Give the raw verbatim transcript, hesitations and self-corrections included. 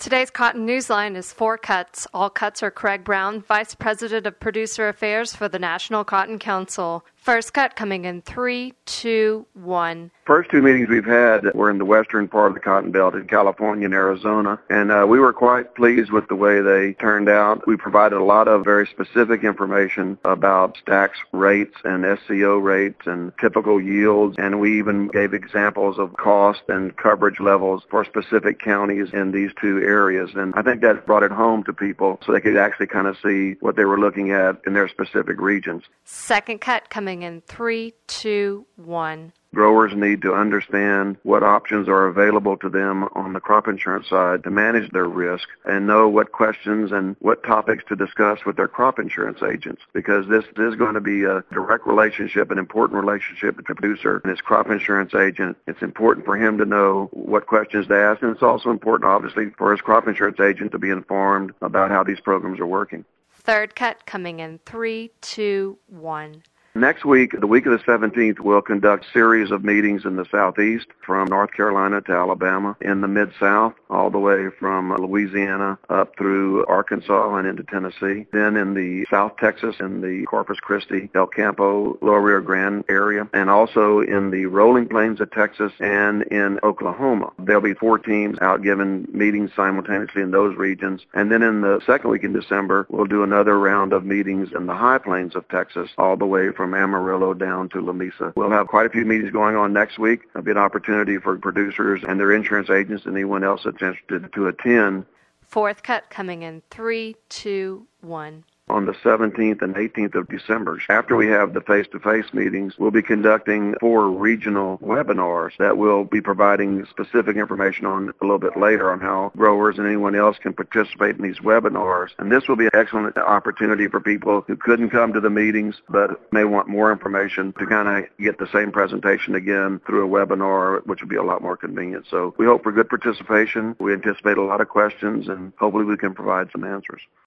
Today's Cotton Newsline is four cuts. All cuts are Craig Brown, Vice President of Producer Affairs for the National Cotton Council. First cut coming in three, two, one. First two meetings we've had were in the western part of the Cotton Belt in California and Arizona, and uh, we were quite pleased with the way they turned out. We provided a lot of very specific information about stacks rates and S C O rates and typical yields, and we even gave examples of cost and coverage levels for specific counties in these two areas. And I think that brought it home to people so they could actually kind of see what they were looking at in their specific regions. Second cut coming in three, two, one. Growers need to understand what options are available to them on the crop insurance side to manage their risk and know what questions and what topics to discuss with their crop insurance agents, because this is going to be a direct relationship, an important relationship with the producer and his crop insurance agent. It's important for him to know what questions to ask, and it's also important, obviously, for his crop insurance agent to be informed about how these programs are working. Third cut coming in three, two, one. Next week, the week of the seventeenth, we'll conduct a series of meetings in the southeast, from North Carolina to Alabama, in the mid-south, all the way from Louisiana up through Arkansas and into Tennessee. Then in the South Texas, in the Corpus Christi, El Campo, Lower Rio Grande area, and also in the rolling plains of Texas and in Oklahoma. There'll be four teams out giving meetings simultaneously in those regions. And then in the second week in December, we'll do another round of meetings in the high plains of Texas, all the way from Amarillo down to Lamesa. We'll have quite a few meetings going on next week. There'll be an opportunity for producers and their insurance agents and anyone else that's interested to attend. Fourth cut coming in three, two, one. On the seventeenth and eighteenth of December. After we have the face-to-face meetings, we'll be conducting four regional webinars that will be providing specific information on a little bit later on how growers and anyone else can participate in these webinars. And this will be an excellent opportunity for people who couldn't come to the meetings but may want more information to kind of get the same presentation again through a webinar, which will be a lot more convenient. So we hope for good participation. We anticipate a lot of questions, and hopefully we can provide some answers.